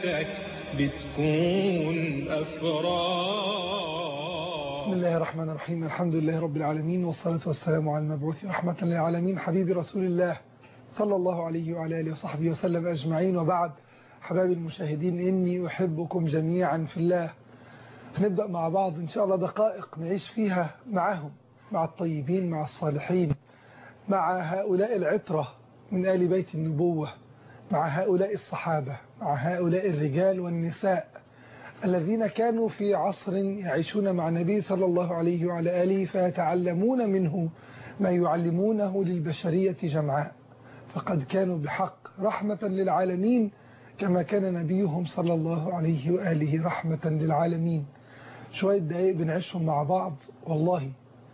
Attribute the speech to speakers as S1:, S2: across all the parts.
S1: حياتك بتكون أفراح.
S2: بسم الله الرحمن الرحيم. الحمد لله رب العالمين، والصلاة والسلام على المبعوث رحمة للعالمين حبيب رسول الله صلى الله عليه وعلى آله وصحبه وسلم أجمعين. وبعد، حبايب المشاهدين، إني أحبكم جميعا في الله. هنبدأ مع بعض إن شاء الله دقائق نعيش فيها معهم، مع الطيبين، مع الصالحين، مع هؤلاء العطرة من آل بيت النبوة، مع هؤلاء الصحابة، مع هؤلاء الرجال والنساء الذين كانوا في عصر يعيشون مع النبي صلى الله عليه وعلى آله فيتعلمون منه ما يعلمونه للبشرية جمعاء، فقد كانوا بحق رحمة للعالمين كما كان نبيهم صلى الله عليه وآله رحمة للعالمين. شوية دقائق بنعيشهم مع بعض والله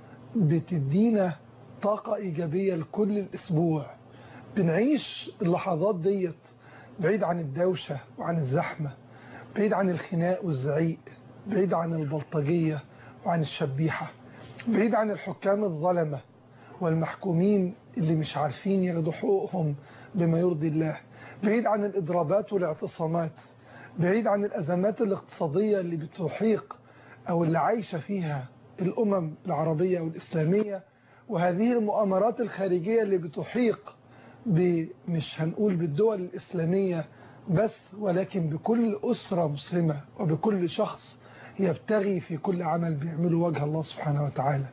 S2: بتدينا طاقة إيجابية لكل الأسبوع. بنعيش اللحظات ديت بعيد عن الدوشة وعن الزحمة، بعيد عن الخناق والزعيق، بعيد عن البلطجية وعن الشبيحة، بعيد عن الحكام الظلمة والمحكومين اللي مش عارفين ياخدوا حقوقهم بما يرضي الله، بعيد عن الإضرابات والاعتصامات، بعيد عن الأزمات الاقتصادية اللي بتحيق أو اللي عايشة فيها الأمم العربية والإسلامية، وهذه المؤامرات الخارجية اللي بتحيق مش هنقول بالدول الإسلامية بس، ولكن بكل أسرة مسلمة وبكل شخص يبتغي في كل عمل بيعمله وجه الله سبحانه وتعالى.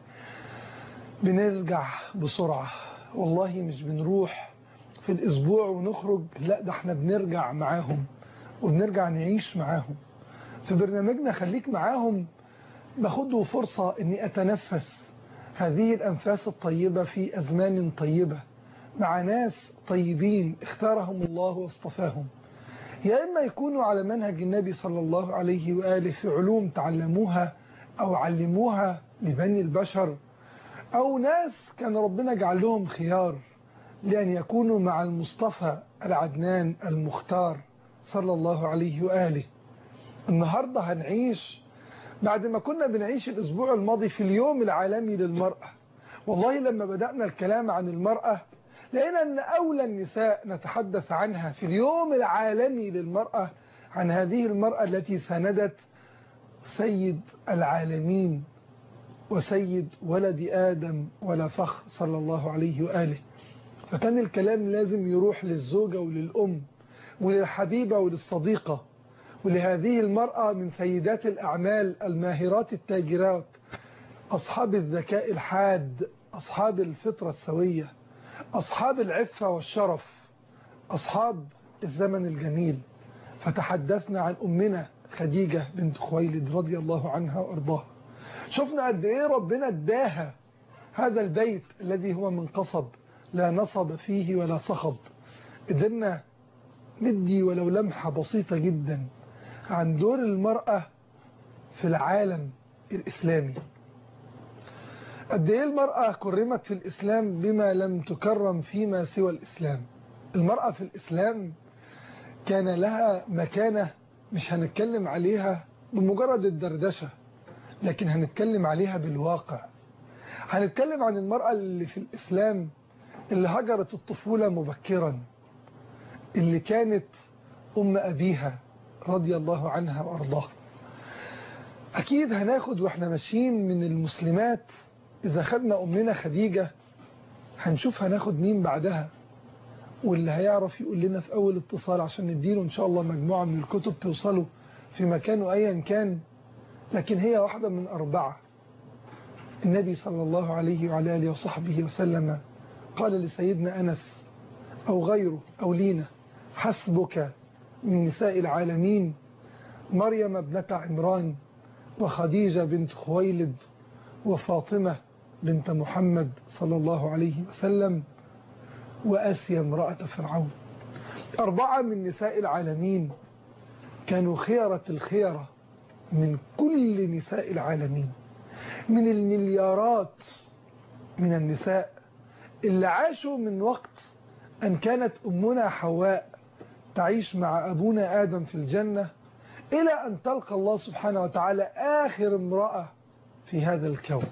S2: بنرجع بسرعة والله، مش بنروح في الأسبوع ونخرج، لا ده احنا بنرجع معاهم وبنرجع نعيش معاهم. في برنامجنا خليك معاهم باخده فرصة اني اتنفس هذه الأنفاس الطيبة في أزمان طيبة مع ناس طيبين اختارهم الله واصطفاهم، يا إما يكونوا على منهج النبي صلى الله عليه وآله في علوم تعلموها أو علموها لبني البشر، أو ناس كان ربنا جعل لهم خيار لأن يكونوا مع المصطفى العدنان المختار صلى الله عليه وآله. النهاردة هنعيش بعد ما كنا بنعيش الأسبوع الماضي في اليوم العالمي للمرأة. والله لما بدأنا الكلام عن المرأة لقينا أن أولى النساء نتحدث عنها في اليوم العالمي للمرأة عن هذه المرأة التي ساندت سيد العالمين وسيد ولد آدم ولا فخر صلى الله عليه وآله. فكان الكلام لازم يروح للزوجة وللأم وللحبيبة وللصديقة ولهذه المرأة من سيدات الأعمال الماهرات التاجرات، أصحاب الذكاء الحاد، أصحاب الفطرة السوية، أصحاب العفة والشرف، أصحاب الزمن الجميل. فتحدثنا عن أمنا خديجة بنت خويلد رضي الله عنها وأرضاها. شفنا قد إيه ربنا اداها هذا البيت الذي هو من قصب لا نصب فيه ولا صخب. قدرنا ندي ولو لمحة بسيطة جدا عن دور المرأة في العالم الإسلامي. قد ايه المرأة كرمت في الإسلام بما لم تكرم فيما سوى الإسلام. المرأة في الإسلام كان لها مكانة مش هنتكلم عليها بمجرد الدردشة، لكن هنتكلم عليها بالواقع. هنتكلم عن المرأة اللي في الإسلام اللي هجرت الطفولة مبكرا، اللي كانت أم أبيها رضي الله عنها وأرضاها. أكيد هناخد وإحنا ماشيين من المسلمات، إذا خدنا أمنا خديجة هنشوف هناخد مين بعدها، واللي هيعرف يقول لنا في أول اتصال عشان نديله إن شاء الله مجموعة من الكتب توصله في مكانه أيا كان. لكن هي واحدة من أربعة. النبي صلى الله عليه وعلى آله وصحبه وسلم قال لسيدنا أنس أو غيره أو لينا: حسبك من نساء العالمين مريم ابنة عمران وخديجة بنت خويلد وفاطمة بنت محمد صلى الله عليه وسلم وآسيا امرأة فرعون. أربعة من نساء العالمين كانوا خيرة الخيرة من كل نساء العالمين، من المليارات من النساء اللي عاشوا من وقت أن كانت أمنا حواء تعيش مع أبونا آدم في الجنة إلى أن تلقى الله سبحانه وتعالى آخر امرأة في هذا الكون.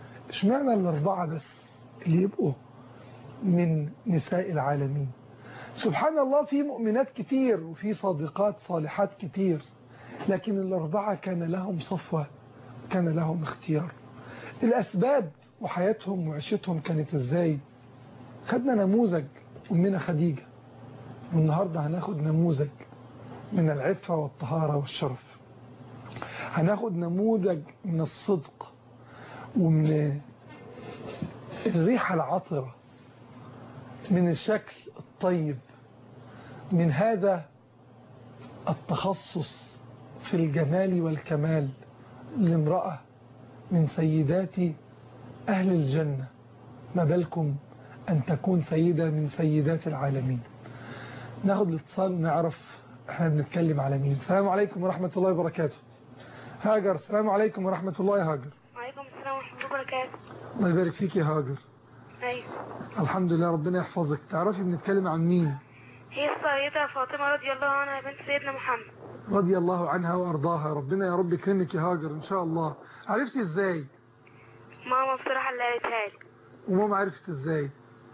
S2: اشمعنى الأربعة بس اللي يبقوا من نساء العالمين؟ سبحان الله، في مؤمنات كتير وفي صادقات صالحات كتير، لكن الأربعة كان لهم صفوة، كان لهم اختيار. الأسباب وحياتهم وعيشتهم كانت إزاي؟ خدنا نموذج أمنا خديجة، والنهاردة هناخد نموذج من العفة والطهارة والشرف. هناخد نموذج من الصدق ومن الريحة العطرة، من الشكل الطيب، من هذا التخصص في الجمال والكمال لامرأة من سيدات أهل الجنة، ما بالكم أن تكون سيدة من سيدات العالمين. ناخد الاتصال ونعرف احنا بنتكلم على مين. السلام عليكم ورحمة الله وبركاته. هاجر، السلام عليكم ورحمة الله يا هاجر.
S3: وعليكم السلام ورحمة الله وبركاته.
S2: الله يبارك فيك يا هاجر.
S3: أيوة.
S2: الحمد لله، ربنا يحفظك. تعرفي بنتكلم عن مين؟
S3: هي السيدة فاطمة رضي الله عنها بنت سيدنا محمد
S2: رضي الله عنها وأرضاها. ربنا يا رب يكرمك يا هاجر إن شاء الله. عرفتي إزاي؟
S3: ماما بصراحة اللي قالتها لي.
S2: وماما عرفت إزاي؟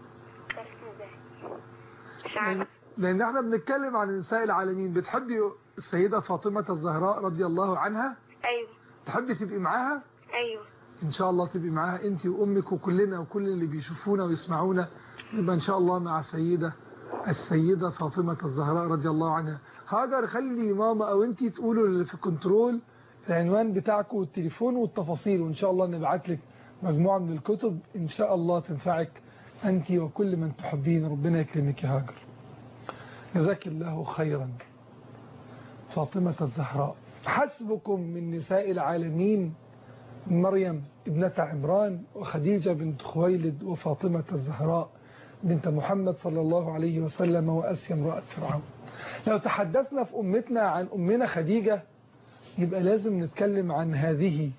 S3: مش عارف.
S2: لأن احنا بنتكلم عن نساء العالمين. بتحبي السيدة فاطمة الزهراء رضي الله عنها؟
S3: أيوة.
S2: تحبي تبقي معاها؟
S3: أيوة
S2: إن شاء الله تبقي معاها أنت وأمك وكلنا وكل اللي بيشوفونا ويسمعونا، نبقى إن شاء الله مع السيدة فاطمة الزهراء رضي الله عنها. هاجر، خلي ماما أو أنت تقولوا اللي في كنترول العنوان بتاعكم والتليفون والتفاصيل، وإن شاء الله نبعت لك مجموعة من الكتب إن شاء الله تنفعك أنت وكل من تحبين. ربنا يكرمك يا هاجر. جزاك الله خيرا. فاطمة الزهراء، حسبكم من نساء العالمين مريم ابنة عمران وخديجة بنت خويلد وفاطمة الزهراء بنت محمد صلى الله عليه وسلم وأسيا امرأة فرعون. لو تحدثنا في أمتنا عن أمنا خديجة يبقى لازم نتكلم عن هذه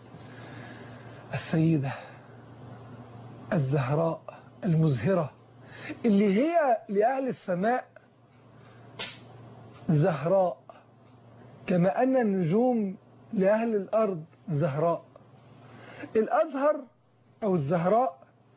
S2: السيدة الزهراء المزهرة، اللي هي لأهل السماء زهراء، كما أن النجوم لأهل الأرض زهراء. الأزهر أو الزهراء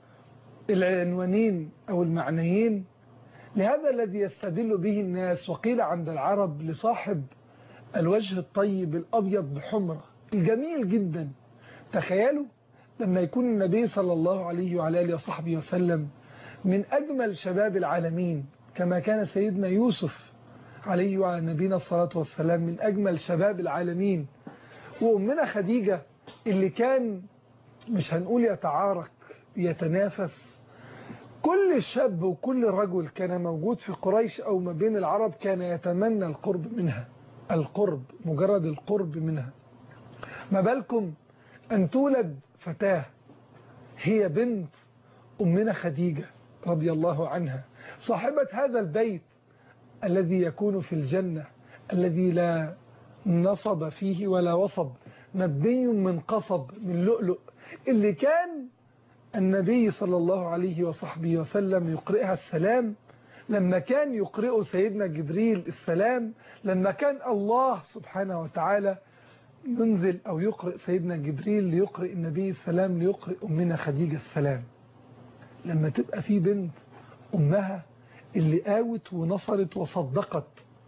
S2: العنوانين أو المعنيين لهذا الذي يستدل به الناس. وقيل عند العرب لصاحب الوجه الطيب الأبيض بحمرة الجميل جدا. تخيلوا لما يكون النبي صلى الله عليه وعلى آله وصحبه وسلم من أجمل شباب العالمين، كما كان سيدنا يوسف عليه وعلى نبينا الصلاة والسلام من أجمل شباب العالمين، وأمنا خديجة اللي كان مش هنقول يتعارك، يتنافس. كل شاب وكل رجل كان موجود في قريش أو ما بين العرب كان يتمنى القرب منها، القرب، مجرد القرب منها. ما بالكم أن تولد فتاة هي بنت أمنا خديجة رضي الله عنها، صاحبة هذا البيت الذي يكون في الجنة، الذي لا نصب فيه ولا وصب، مبني من قصب من لؤلؤ، اللي كان النبي صلى الله عليه وصحبه وسلم يقرئها السلام، لما كان يقرئ سيدنا جبريل السلام، لما كان الله سبحانه وتعالى ينزل أو يقرئ سيدنا جبريل ليقرئ النبي السلام ليقرئ أمنا خديجة السلام. لما تبقى في بنت أمها اللي آوت ونصرت وصدقت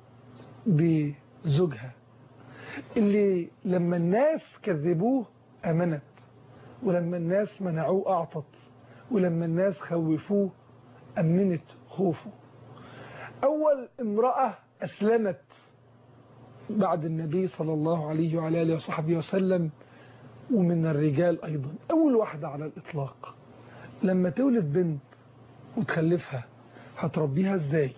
S2: بزوجها، اللي لما الناس كذبوه أمنت، ولما الناس منعوه أعطت، ولما الناس خوفوه أمنت خوفه. أول امرأة أسلمت بعد النبي صلى الله عليه وعلى آله وصحبه وسلم، ومن الرجال أيضا أول واحدة على الإطلاق. لما تولد بنت وتخلفها هتربيها إزاي؟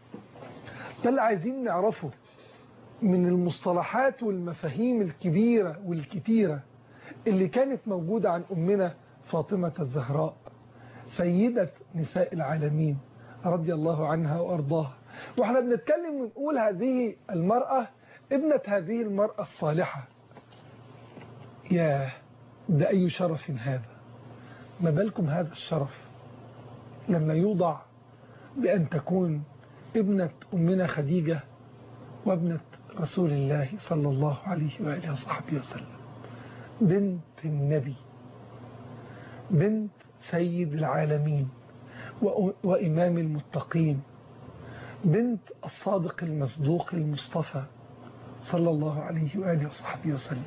S2: ده اللي عايزين نعرفه من المصطلحات والمفاهيم الكبيرة والكتيرة اللي كانت موجودة عن أمنا فاطمة الزهراء سيدة نساء العالمين رضي الله عنها وأرضاها. وإحنا بنتكلم ونقول هذه المرأة ابنة هذه المرأة الصالحة. ياه، ده أي شرف هذا! ما بالكم هذا الشرف لما يوضع بأن تكون ابنة أمنا خديجة وابنة رسول الله صلى الله عليه وآله وصحبه وسلم، بنت النبي، بنت سيد العالمين وإمام المتقين بنت الصادق المصدوق المصطفى صلى الله عليه وآله وصحبه وسلم.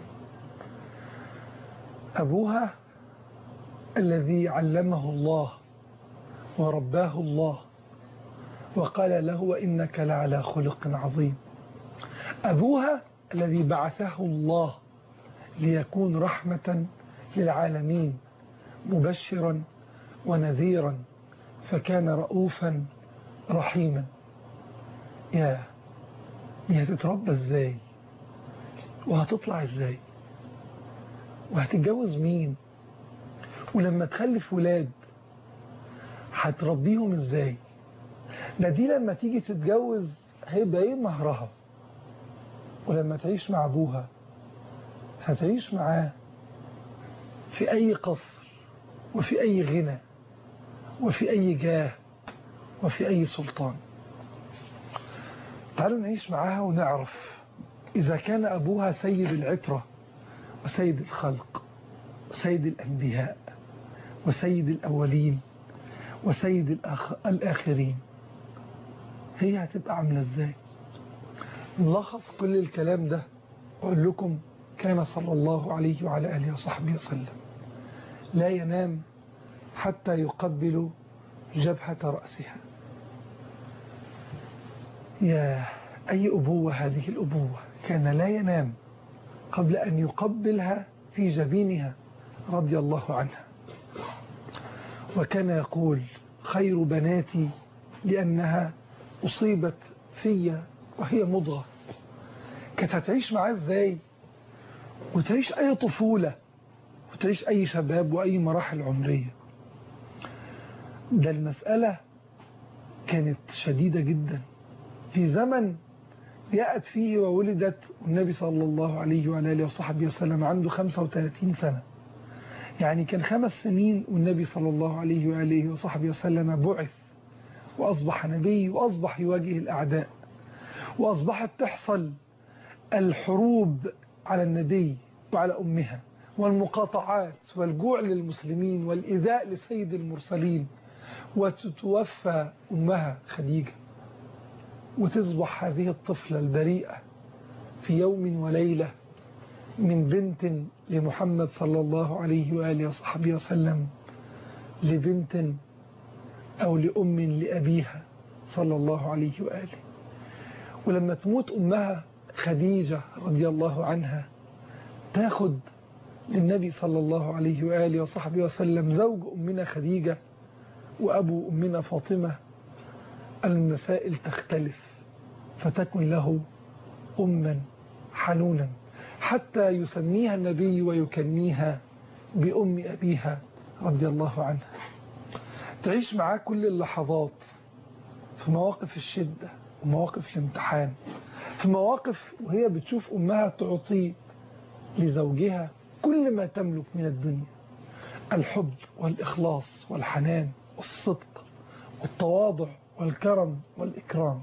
S2: أبوها الذي علمه الله ورباه الله وقال له وإنك لعلى خلق عظيم. أبوها الذي بعثه الله ليكون رحمة للعالمين مبشرا ونذيرا فكان رؤوفا رحيما. يا هتتربى ازاي وهتطلع ازاي وهتتجوز مين ولما تخلف ولاد هتربيهم ازاي؟ ده دي لما تيجي تتجوز هيبقى ايه مهرها؟ ولما تعيش مع ابوها هتعيش معاه في اي قصر وفي اي غنى وفي اي جاه وفي اي سلطان. تعالوا نعيش معاها ونعرف إذا كان أبوها سيد العترة وسيد الخلق وسيد الأنبياء وسيد الأولين وسيد الآخرين، هي هتبقى عاملة إزاي؟ نلخص كل الكلام ده وأقول لكم كان صلى الله عليه وعلى آله وصحبه وسلم لا ينام حتى يقبل جبهة رأسها. يا أي أبوة هذه الأبوة! كان لا ينام قبل أن يقبلها في جبينها رضي الله عنها. وكان يقول خير بناتي لأنها أصيبت في وهي مضغة. كانت هتعيش معاه إزاي وتعيش أي طفولة وتعيش أي شباب وأي مراحل عمرية؟ ده المسألة كانت شديدة جدا في زمن جاءت فيه وولدت النبي صلى الله عليه وعلى آله وصحبه وسلم عنده 35 سنة. يعني كان 5 سنين والنبي صلى الله عليه وآله وصحبه وسلم بعث وأصبح نبي وأصبح يواجه الأعداء وأصبحت تحصل الحروب على النبي وعلى أمها والمقاطعات والجوع للمسلمين والإيذاء لسيد المرسلين وتتوفى أمها خديجة وتصبح هذه الطفلة البريئة في يوم وليلة من بنت لمحمد صلى الله عليه وآله وصحبه وسلم لبنت أو لأم لأبيها صلى الله عليه وآله. ولما تموت أمها خديجة رضي الله عنها تاخد للنبي صلى الله عليه وآله وصحبه وسلم زوج أمنا خديجة وأبو أمنا فاطمة المسائل تختلف فتكن له أما حنونا حتى يسميها النبي ويكنيها بأم أبيها رضي الله عنها. تعيش معاه كل اللحظات في مواقف الشدة ومواقف الامتحان، في مواقف وهي بتشوف أمها تعطي لزوجها كل ما تملك من الدنيا، الحب والإخلاص والحنان والصدق والتواضع والكرم والإكرام،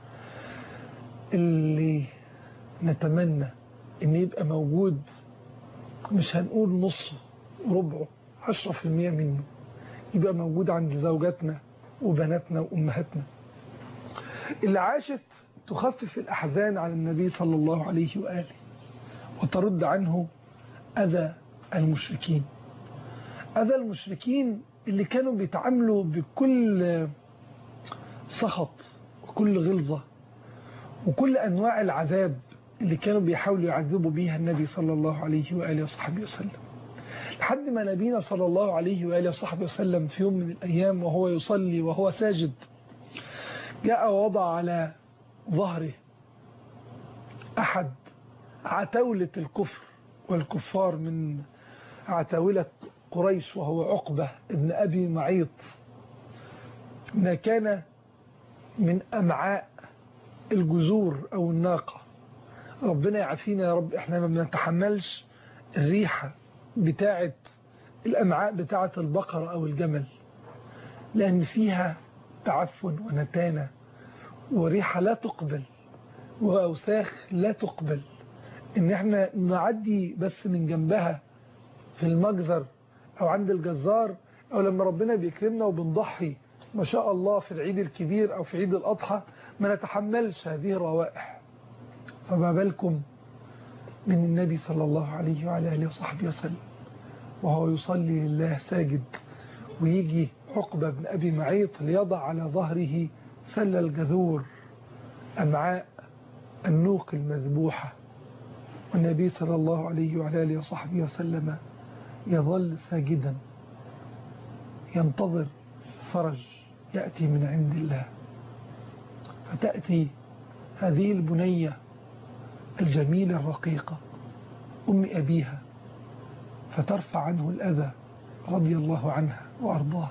S2: اللي نتمنى إن يبقى موجود، مش هنقول نصه ربعه 10% منه يبقى موجود عند زوجاتنا وبناتنا وأمهاتنا اللي عاشت تخفف الأحزان على النبي صلى الله عليه وآله وترد عنه أذى المشركين. أذى المشركين اللي كانوا بيتعاملوا بكل سخط وكل غلظة وكل أنواع العذاب اللي كانوا بيحاولوا يعذبوا بيها النبي صلى الله عليه وآله وصحبه وسلم، لحد ما نبينا صلى الله عليه وآله وصحبه وسلم في يوم من الأيام وهو يصلي وهو ساجد جاء ووضع على ظهره أحد عتاولة الكفر والكفار من عتاولة قريش وهو عقبة ابن أبي معيط، ما كان من أمعاء الجزور أو الناقة. ربنا يعافينا يا رب، احنا ما بنتحملش الريحة بتاعة الأمعاء بتاعة البقرة أو الجمل، لأن فيها تعفن ونتانة وريحة لا تقبل وأوساخ لا تقبل. إن احنا نعدي بس من جنبها في المجزر أو عند الجزار أو لما ربنا بيكرمنا وبنضحي ما شاء الله في العيد الكبير أو في عيد الأضحى ما نتحملش هذه الروائح، فما بالكم من النبي صلى الله عليه وعلى آله وصحبه وسلم وهو يصلي لله ساجد، ويجي عقبة بن أبي معيط ليضع على ظهره سل الجذور أمعاء النوق المذبوحة، والنبي صلى الله عليه وعلى آله وصحبه وسلم يظل ساجدا ينتظر فرج يأتي من عند الله. فتأتي هذه البنية الجميلة الرقيقة أم أبيها فترفع عنه الأذى رضي الله عنها وأرضاها،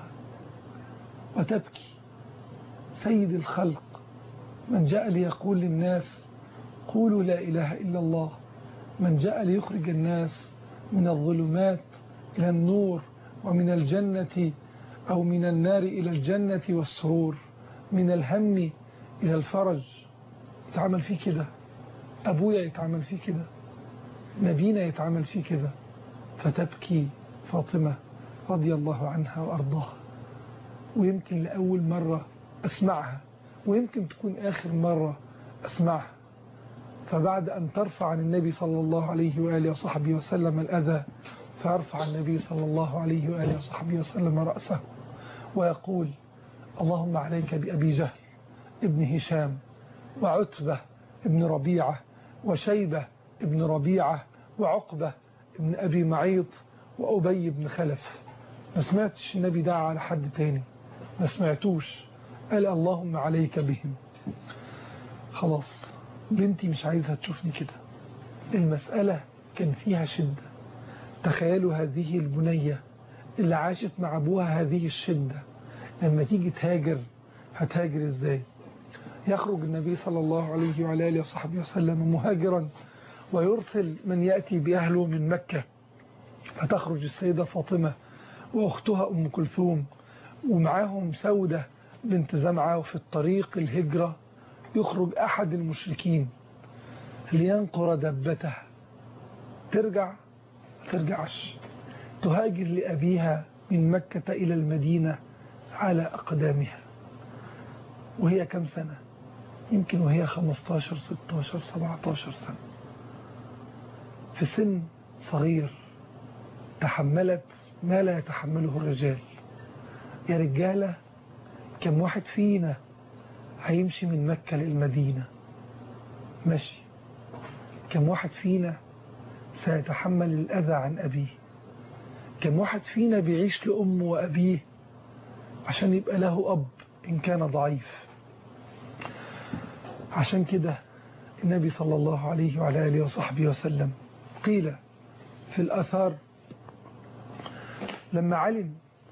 S2: وتبكي. سيد الخلق من جاء ليقول للناس قولوا لا إله إلا الله، من جاء ليخرج الناس من الظلمات إلى النور، ومن الجنة أو من النار إلى الجنة والسرور، من الهم إلى الفرج. يتعمل فيه كده، أبويا يتعمل فيه كده، نبينا يتعمل فيه كده. فتبكي فاطمة رضي الله عنها وأرضاها، ويمكن لأول مرة أسمعها، ويمكن تكون آخر مرة أسمعها. فبعد أن ترفع عن النبي صلى الله عليه وآله وصحبه وسلم الأذى، فيرفع النبي صلى الله عليه وآله وصحبه وسلم رأسه ويقول اللهم عليك بأبي جهل ابن هشام، وعتبة ابن ربيعة، وشيبة ابن ربيعة، وعقبة ابن أبي معيط، وأبي بن خلف. ما سمعتش النبي دعا على حد تاني، ما سمعتوش قال اللهم عليك بهم. خلاص بنتي مش عايزها تشوفني كده. المسألة كان فيها شدة. تخيلوا هذه البنية اللي عاشت مع أبوها هذه الشدة، لما تيجي تهاجر هتهاجر إزاي؟ يخرج النبي صلى الله عليه وعلى آله وصحبه وسلم مهاجرا، ويرسل من يأتي بأهله من مكة. فتخرج السيدة فاطمة وأختها أم كلثوم، ومعاهم سودة بنت زمعة. وفي الطريق الهجرة يخرج أحد المشركين لينقر دبته، ترجع ترجعش، تهاجر لأبيها من مكة إلى المدينة على أقدامها. وهي كم سنة؟ يمكن وهي 15 16 17 سنة، في سن صغير تحملت ما لا يتحمله الرجال. يا رجالة كم واحد فينا هيمشي من مكة للمدينة ماشي؟ كم واحد فينا سيتحمل الأذى عن أبيه؟ كم واحد فينا بيعيش لأمه وأبيه عشان يبقى له أب إن كان ضعيف؟ عشان كده النبي صلى الله عليه وعلى آله وصحبه وسلم قيل في الآثار لما علم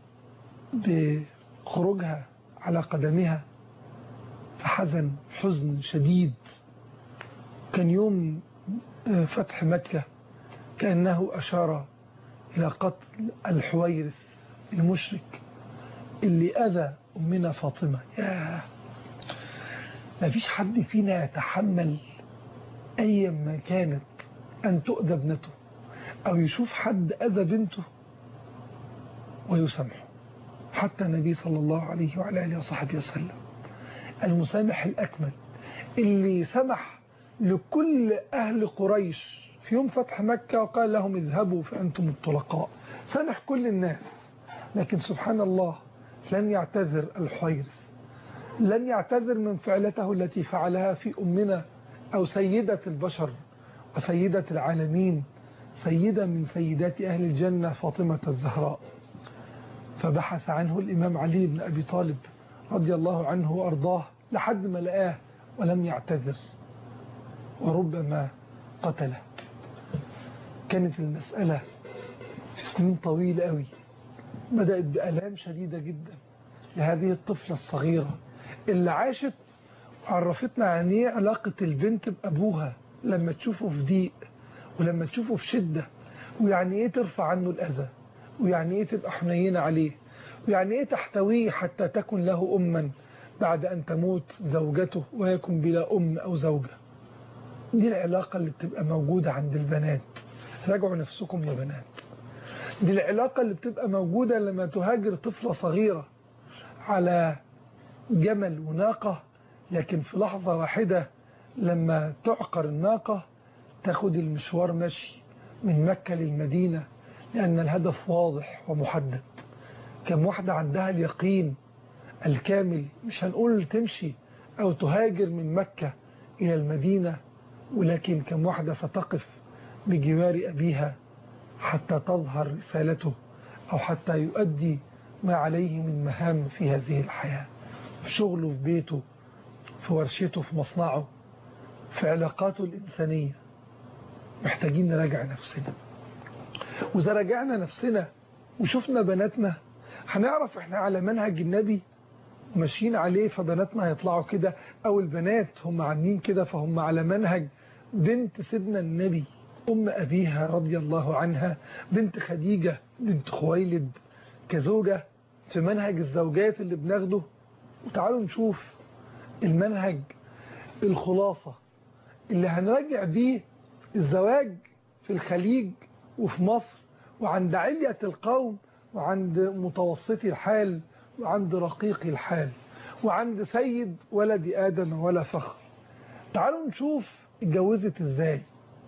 S2: بخروجها على قدمها فحزن حزن شديد. كان يوم فتح مكة كأنه أشار إلى قتل الحويرث المشرك اللي أذى أمنا فاطمة. ما فيش حد فينا يتحمل أي ما كانت أن تؤذى ابنته أو يشوف حد أذى بنته ويسامحه. حتى النبي صلى الله عليه وعلى آله وصحبه وسلم المسامح الأكمل اللي سمح لكل أهل قريش في يوم فتح مكة وقال لهم اذهبوا فأنتم الطلقاء، سامح كل الناس. لكن سبحان الله لم يعتذر الحويرث، لم يعتذر من فعلته التي فعلها في أمنا أو سيدة البشر وسيدة العالمين، سيدة من سيدات أهل الجنة فاطمة الزهراء. فبحث عنه الإمام علي بن أبي طالب رضي الله عنه وأرضاه لحد ما لقاه ولم يعتذر، وربما قتله. كانت المسألة في سنين طويلة قوي، بدأت بألام شديدة جدا لهذه الطفلة الصغيرة اللي عاشت وعرفتنا عن ايه علاقة البنت بأبوها لما تشوفه في ضيق ولما تشوفه في شدة، ويعني ايه ترفع عنه الأذى، ويعني ايه تبقى حنينة عليه، ويعني ايه تحتويه حتى تكن له أما بعد أن تموت زوجته ويكون بلا أم أو زوجة. دي العلاقة اللي بتبقى موجودة عند البنات. راجعوا نفسكم يا بنات. دي العلاقة اللي بتبقى موجودة لما تهاجر طفلة صغيرة على جمل وناقة لكن في لحظة واحدة لما تعقر الناقة تاخد المشوار مشي من مكة للمدينة، لأن الهدف واضح ومحدد. كم واحدة عندها اليقين الكامل، مش هنقول تمشي أو تهاجر من مكة إلى المدينة، ولكن كم واحدة ستقف بجوار أبيها حتى تظهر رسالته أو حتى يؤدي ما عليه من مهام في هذه الحياة، في شغله، في بيته، في ورشته، في مصنعه، في علاقاته الإنسانية. محتاجين نراجع نفسنا، وإذا راجعنا نفسنا وشفنا بناتنا هنعرف احنا على منهج النبي ماشيين عليه، فبناتنا هيطلعوا كده، أو البنات هم عاملين كده فهم على منهج بنت سيدنا النبي أم أبيها رضي الله عنها، بنت خديجة بنت خويلد، كزوجة في منهج الزوجات اللي بناخده. وتعالوا نشوف المنهج الخلاصة اللي هنراجع بيه الزواج في الخليج وفي مصر، وعند علية القوم، وعند متوسطي الحال، وعند رقيق الحال، وعند سيد ولد آدم ولا فخر. تعالوا نشوف اتجوزت ازاي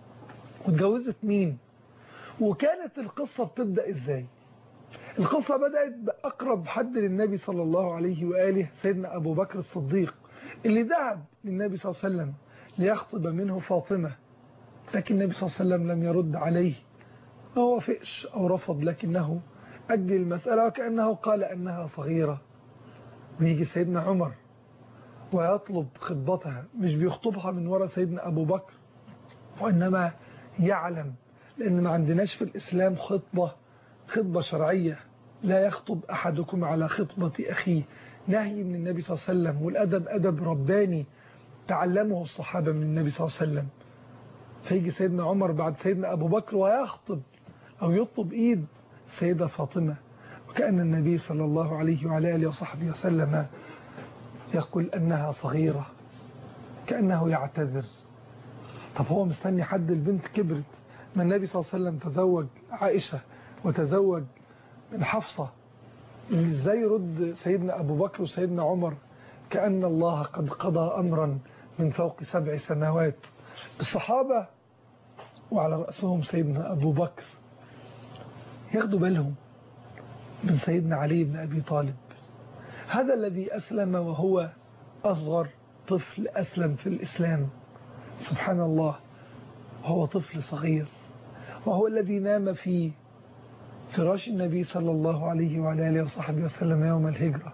S2: واتجوزت مين، وكانت القصة بتبدأ ازاي. القصة بدأت بأقرب حد للنبي صلى الله عليه وآله، سيدنا أبو بكر الصديق، اللي ذهب للنبي صلى الله عليه وسلم ليخطب منه فاطمة، لكن النبي صلى الله عليه وسلم لم يرد عليه، ما وافقش أو رفض، لكنه أجل المسألة وكأنه قال أنها صغيرة. ويجي سيدنا عمر ويطلب خطبتها، مش بيخطبها من وراء سيدنا أبو بكر، وإنما يعلم، لأن ما عندناش في الإسلام خطبة شرعية، لا يخطب أحدكم على خطبة أخيه، نهي من النبي صلى الله عليه وسلم، والأدب أدب رباني تعلمه الصحابة من النبي صلى الله عليه وسلم. فيجي سيدنا عمر بعد سيدنا أبو بكر ويخطب أو يطلب إيد السيدة فاطمة، وكأن النبي صلى الله عليه وعلى آله وصحبه وسلم يقول أنها صغيرة، كأنه يعتذر. طب هو مستني حد؟ البنت كبرت، ما النبي صلى الله عليه وسلم تزوج عائشة وتزوج من حفصة، ازاي يرد سيدنا أبو بكر وسيدنا عمر؟ كأن الله قد قضى أمرا من فوق 7 سماوات. الصحابة وعلى رأسهم سيدنا أبو بكر ياخدوا بالهم من سيدنا علي بن أبي طالب، هذا الذي أسلم وهو أصغر طفل أسلم في الإسلام. سبحان الله، هو طفل صغير، وهو الذي نام في فراش النبي صلى الله عليه وعلى آله وصحبه وسلم يوم الهجرة.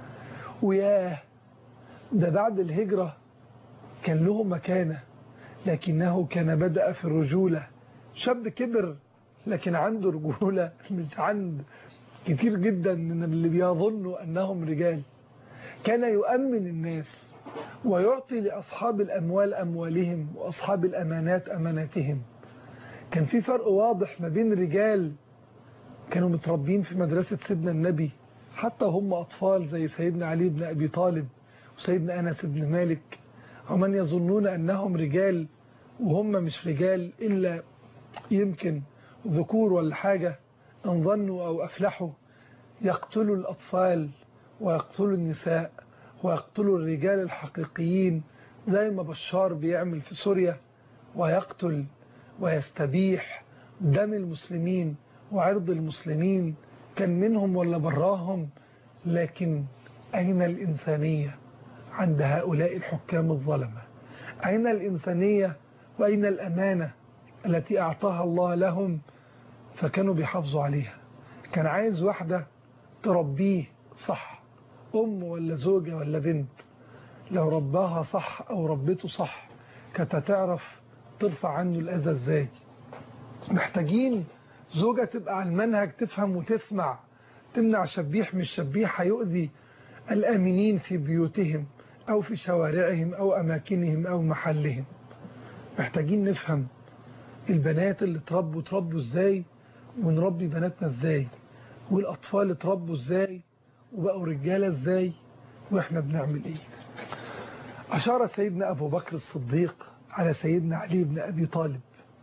S2: وياه، ده بعد الهجرة كان له مكانة، لكنه كان بدأ في الرجولة. شاب كبر لكن عنده رجولة مش عند كتير جدا من اللي بيظنوا أنهم رجال. كان يؤمن الناس ويعطي لأصحاب الأموال أموالهم وأصحاب الأمانات أماناتهم. كان في فرق واضح ما بين رجال كانوا متربين في مدرسة سيدنا النبي حتى هم أطفال زي سيدنا علي بن أبي طالب وسيدنا أنس بن مالك، ومن يظنون أنهم رجال وهم مش رجال إلا يمكن ذكور ولا حاجة، إن ظنوا أو أفلحوا يقتلوا الأطفال ويقتلوا النساء ويقتلوا الرجال الحقيقيين زي ما بشار بيعمل في سوريا، ويقتل ويستبيح دم المسلمين وعرض المسلمين، كان منهم ولا براهم. لكن أين الإنسانية عند هؤلاء الحكام الظلمة؟ أين الإنسانية وأين الأمانة التي أعطاها الله لهم فكانوا بيحافظوا عليها؟ كان عايز واحدة تربيه صح، أم ولا زوجة ولا بنت، لو رباها صح أو ربته صح كانت تعرف ترفع عنه الأذى ازاي. محتاجين زوجة تبقى على المنهج، تفهم وتسمع، تمنع شبيح مش شبيح هيؤذي الآمنين في بيوتهم أو في شوارعهم أو أماكنهم أو محلهم. محتاجين نفهم البنات اللي تربوا ازاي، ونربي بناتنا ازاي، والأطفال اتربوا ازاي وبقوا رجالة ازاي، واحنا بنعمل ايه. أشار سيدنا أبو بكر الصديق على سيدنا علي بن أبي طالب،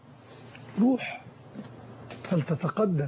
S2: روح فلتتقدم.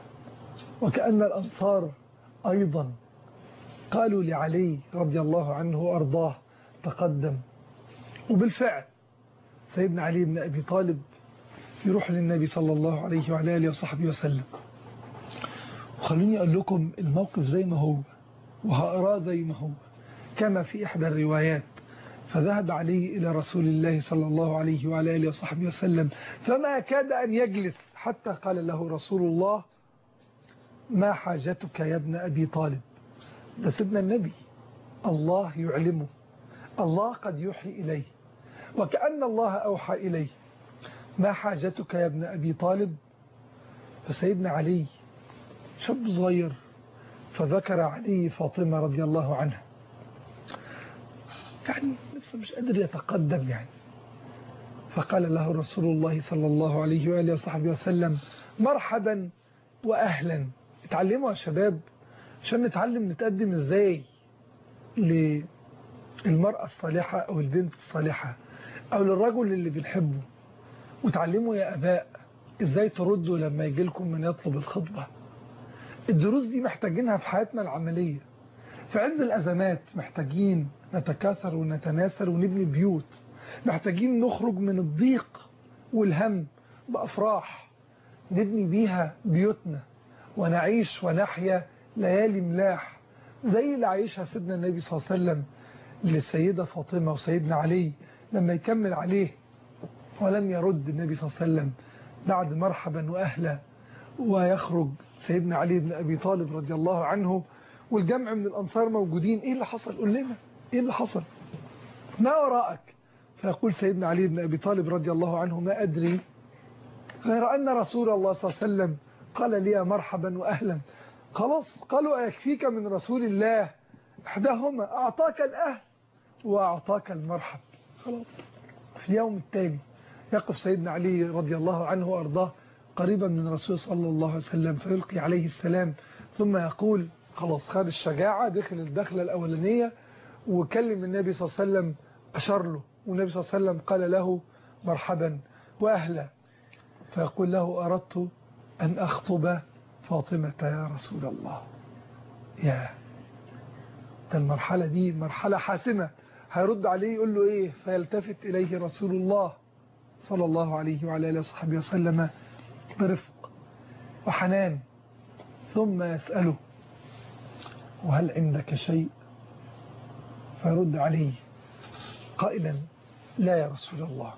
S2: وكأن الأنصار أيضا قالوا لعلي رضي الله عنه وأرضاه تقدم. وبالفعل سيدنا علي بن أبي طالب يروح للنبي صلى الله عليه وعلى آله وصحبه وسلم. وخلوني أقول لكم الموقف زي ما هو وهقراه زي ما هو كما في إحدى الروايات. فذهب علي إلى رسول الله صلى الله عليه وعلى آله وصحبه وسلم فما كاد أن يجلس حتى قال له رسول الله: ما حاجتك يا ابن أبي طالب؟ ده سيدنا النبي الله يعلمه، الله قد يوحي إليه وكأن الله أوحى إليه. ما حاجتك يا ابن أبي طالب؟ فسيدنا علي شاب صغير فذكر علي فاطمة رضي الله عنها، يعني لسه مش قادر يتقدم يعني. فقال له رسول الله صلى الله عليه وآله وصحبه وسلم: مرحبا وأهلا. اتعلموا يا شباب عشان نتعلم نتقدم ازاي للمرأة الصالحة أو البنت الصالحة أو للرجل اللي بنحبه. وتعلموا يا أباء ازاي تردوا لما يجي لكم من يطلب الخطبة. الدروس دي محتاجينها في حياتنا العملية. في عز الأزمات محتاجين نتكاثر ونتناسر ونبني بيوت، محتاجين نخرج من الضيق والهم بأفراح نبني بيها بيوتنا ونعيش ونحيا ليالي ملاح زي اللي عايشها سيدنا النبي صلى الله عليه وسلم للسيدة فاطمة وسيدنا علي لما يكمل عليه ولم يرد النبي صلى الله عليه وسلم بعد مرحبا وأهلا. ويخرج سيدنا علي بن أبي طالب رضي الله عنه والجمع من الأنصار موجودين. إيه اللي حصل؟ قل لنا إيه اللي حصل؟ ما وراءك؟ فيقول سيدنا علي بن أبي طالب رضي الله عنه: ما أدري غير أن رسول الله صلى الله عليه وسلم قال لي مرحبا وأهلا. خلاص قالوا: أيكفيك من رسول الله إحداهما، أعطاك الأهل وأعطاك المرحب. خلاص. في اليوم التالي يقف سيدنا علي رضي الله عنه وأرضاه قريبا من رسول صلى الله عليه وسلم فيلقي عليه السلام ثم يقول: خلاص خد الشجاعة، دخل الدخلة الأولانية وكلم النبي صلى الله عليه وسلم، أشار له، والنبي صلى الله عليه وسلم قال له: مرحبا وأهلا. فيقول له: أردت أن أخطب فاطمة يا رسول الله. يا ده المرحلة دي مرحلة حاسمة. هيرد عليه يقول له إيه؟ فيلتفت إليه رسول الله صلى الله عليه وعلى آله وصحبه وسلم برفق وحنان ثم يسأله: وهل عندك شيء؟ فيرد عليه قائلا: لا يا رسول الله.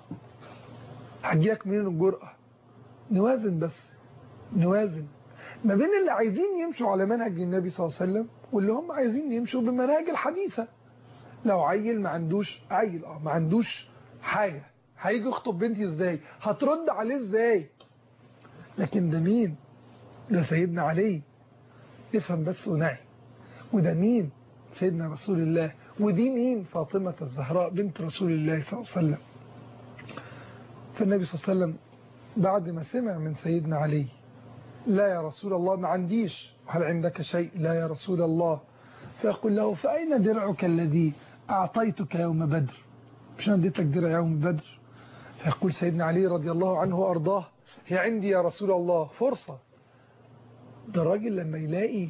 S2: هجيلك منين الجرأة؟ نوازن بس، نوازن ما بين اللي عايزين يمشوا على منهج النبي صلى الله عليه وسلم واللي هم عايزين يمشوا بالمناهج الحديثة. لو عيل ما عندوش ما عندوش حاجة، هيجي يخطب بنتي ازاي؟ هترد عليه ازاي؟ لكن ده مين؟ ده سيدنا علي. افهم بس ونعي. وده مين؟ سيدنا رسول الله. ودي مين؟ فاطمة الزهراء بنت رسول الله صلى الله عليه وسلم. فالنبي صلى الله عليه وسلم بعد ما سمع من سيدنا علي: لا يا رسول الله ما عنديش. هل عندك شيء؟ لا يا رسول الله. فيقول له: فأين درعك الذي أعطيتك يوم بدر؟ مش أنا اديتك درع يوم بدر؟ فيقول سيدنا علي رضي الله عنه وأرضاه: هي عندي يا رسول الله. فرصة. ده الراجل لما يلاقي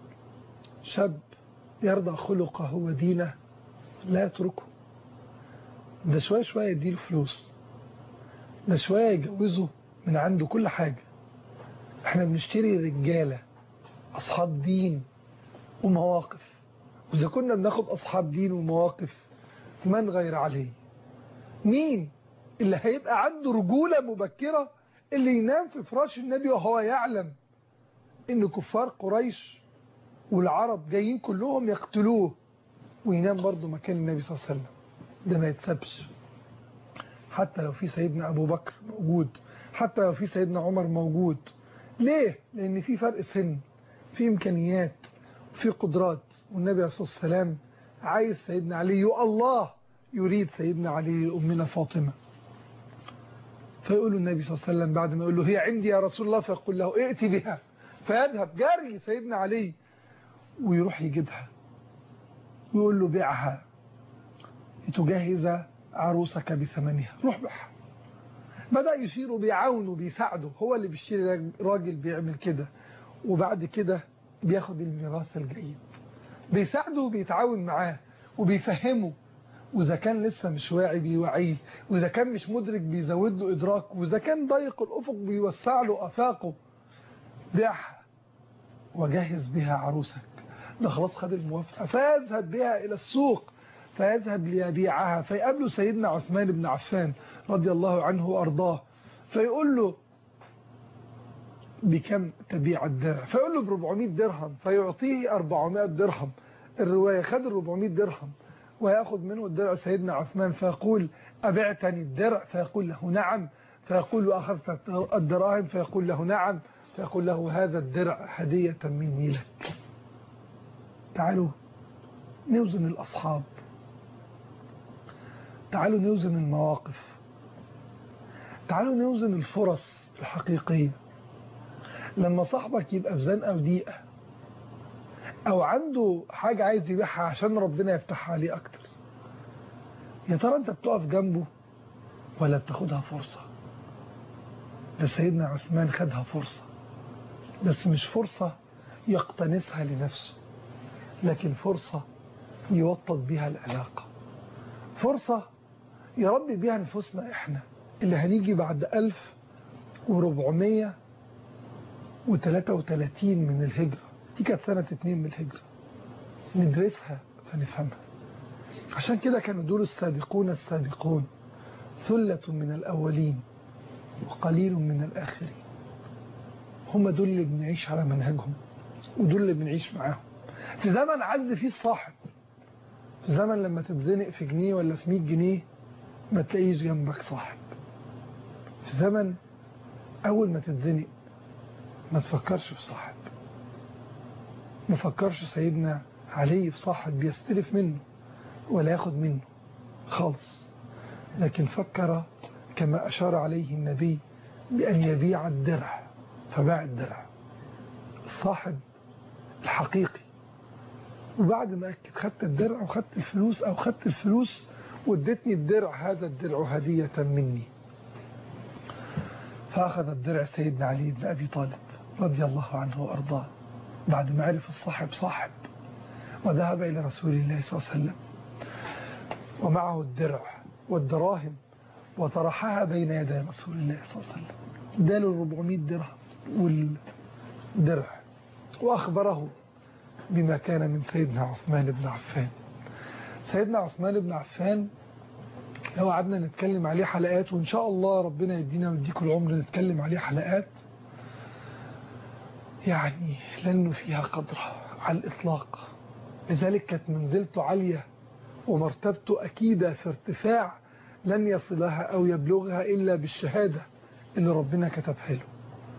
S2: شاب يرضى خلقه ودينه لا يتركه. ده شوية شوية يديله فلوس، ده شوية يجوزه من عنده كل حاجة. احنا بنشتري رجالة أصحاب دين ومواقف، وإذا كنا بناخد أصحاب دين ومواقف من غير عليه؟ مين اللي هيبقى عنده رجولة مبكرة؟ اللي ينام في فراش النبي وهو يعلم إن كفار قريش والعرب جايين كلهم يقتلوه، وينام برضه مكان النبي صلى الله عليه وسلم. ده ما يتسبش. حتى لو في سيدنا أبو بكر موجود، حتى لو في سيدنا عمر موجود. ليه؟ لأن في فرق سن، في إمكانيات، في قدرات. والنبي عليه الصلاة والسلام عايز سيدنا علي، والله يريد سيدنا علي لأمنا فاطمة. فيقول النبي صلى الله عليه وسلم بعد ما يقول له: هي عندي يا رسول الله، فيقول له: ائت بها. فيذهب جري سيدنا علي ويروح يجيبها ويقول له: بيعها لتجهز عروسك بثمنها، روح بيعها. بدأ يشيره بيعاونه بيساعده، هو اللي بيشتري راجل بيعمل كده. وبعد كده بياخد الميراث الجيد، بيساعده وبيتعاون معاه وبيفهمه وإذا كان لسه مش واعي بيوعيه، وإذا كان مش مدرك بيزود له إدراك، وإذا كان ضيق الأفق بيوسع له أفاقه. بيعها وجهز بها عروسك. ده خلاص خد الموافقة، فيذهب بها إلى السوق فيذهب ليبيعها، فيقابله سيدنا عثمان بن عفان رضي الله عنه وأرضاه، فيقول له بكم تبيع الدرع؟ فيقول له ب400 درهم، فيعطيه 400 درهم. الرواية خد 400 درهم ويأخذ منه الدرع سيدنا عثمان، فيقول أبعتني الدرع؟ فيقول له نعم. فيقول أخذت الدراهم؟ فيقول له نعم. فيقول له هذا الدرع هدية مني لك. تعالوا نوزن الأصحاب، تعالوا نوزن المواقف، تعالوا نوزن الفرص الحقيقية. لما صاحبك يبقى في زنقة وضيقة أو عنده حاجة عايز يبيعها عشان ربنا يفتحها عليه أكتر، يا ترى أنت بتقف جنبه ولا بتاخدها فرصة؟ ده سيدنا عثمان خدها فرصة، بس مش فرصة يقتنصها لنفسه، لكن فرصة يوطد بها العلاقة، فرصة يربي بها نفوسنا إحنا اللي هنيجي بعد 1433 من الهجرة. دي كانت سنة 2 من الهجرة. ندرسها فنفهمها. عشان كده كانوا دول السابقون السابقون، ثلة من الأولين وقليل من الآخرين. هم دول اللي بنعيش على منهجهم، ودول اللي بنعيش معاهم في زمن عز فيه الصاحب، في زمن لما تتزنق في جنيه ولا في 100 جنيه ما تلاقيش جنبك صاحب، في زمن أول ما تتزنق ما تفكرش في صاحب. ما فكرش سيدنا علي في صاحب بيستلف منه ولا ياخد منه خالص، لكن فكر كما أشار عليه النبي بأن يبيع الدرع، فباع الدرع، الصاحب الحقيقي. وبعد ما أكد خدت الدرع وخدت الفلوس، أو خدت الفلوس وادتني الدرع، هذا الدرع هدية مني. فأخذ الدرع سيدنا علي بن أبي طالب رضي الله عنه وأرضاه بعد ما عرف الصاحب صاحب، وذهب إلى رسول الله صلى الله عليه وسلم ومعه الدرع والدراهم، وطرحها بين يدي رسول الله صلى الله عليه وسلم. اداله 400 درهم والدرع، وأخبره بما كان من سيدنا عثمان بن عفان. سيدنا عثمان بن عفان لو قعدنا نتكلم عليه حلقات، وإن شاء الله ربنا يدينا ويديكم العمر نتكلم عليه حلقات، يعني لن فيها قدره على الإطلاق. لذلك كانت منزلته عالية ومرتبته أكيدة في ارتفاع لن يصلها أو يبلغها إلا بالشهادة اللي ربنا كتبها له.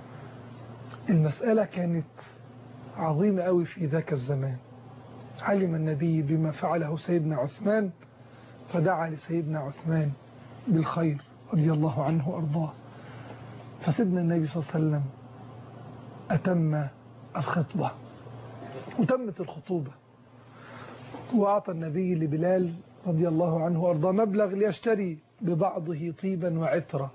S2: المسألة كانت عظيمة قوي في ذاك الزمان. علم النبي بما فعله سيدنا عثمان فدعا لسيدنا عثمان بالخير رضي الله عنه وأرضاه. فسيدنا النبي صلى الله عليه وسلم أتم الخطبة وتمت الخطوبة، وأعطى النبي لبلال رضي الله عنه وأرضاه مبلغ ليشتري ببعضه طيبا وعطرا.